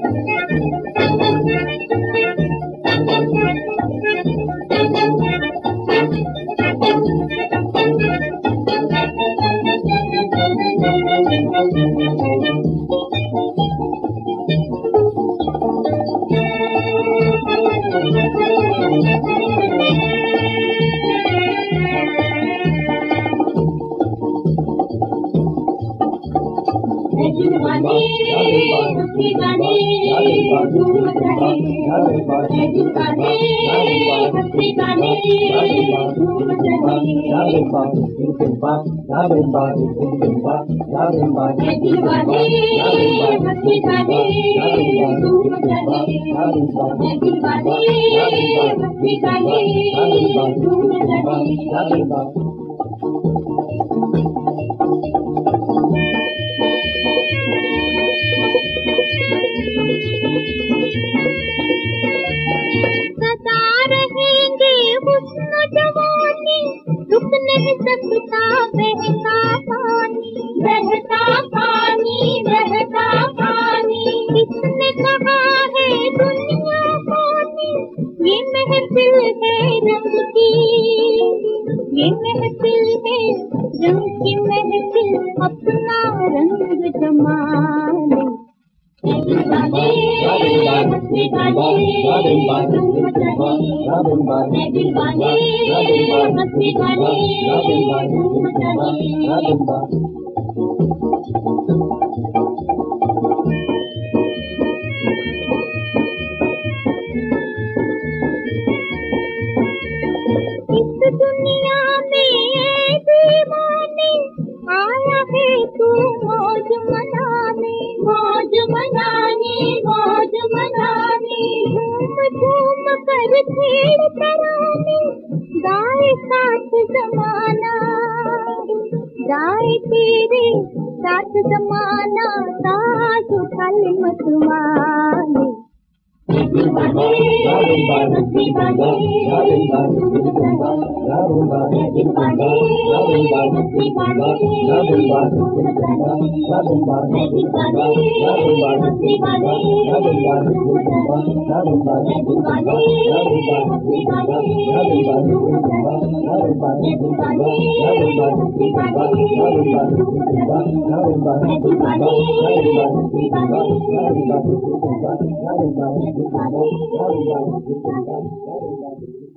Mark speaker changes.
Speaker 1: दीवाने दीवाने धूम चढ़े दीवाने दीवाने धूम चढ़े दीवाने दीवाने धूम चढ़े दीवाने धूम चढ़े सदा रहेंगे हुस्न जवानी, रुक नहीं सकता बहता पानी, बहता पानी, बहता पानी। किसने कहा है दुनिया पानी, ये महफिल है रंग की, ये महफिल है रंग की महफिल, अपना रंग जमा ले। दीवाने दीवाने धूम चढ़े दीवाने दीवाने धूम चढ़े इस दुनिया में दीवाने आया है तू मौज मनाने, मौज मनाने, मौज मनाने। झूम झूम कर खेल तराने, गाए साथ जमाना, गाए तेरे साथ जमाना, साथ कल मत माने। दीवाने दीवाने धूम चढ़े दीवाने दीवाने धूम चढ़े दीवाने दीवाने धूम चढ़े दीवाने धूम चढ़े दीवाने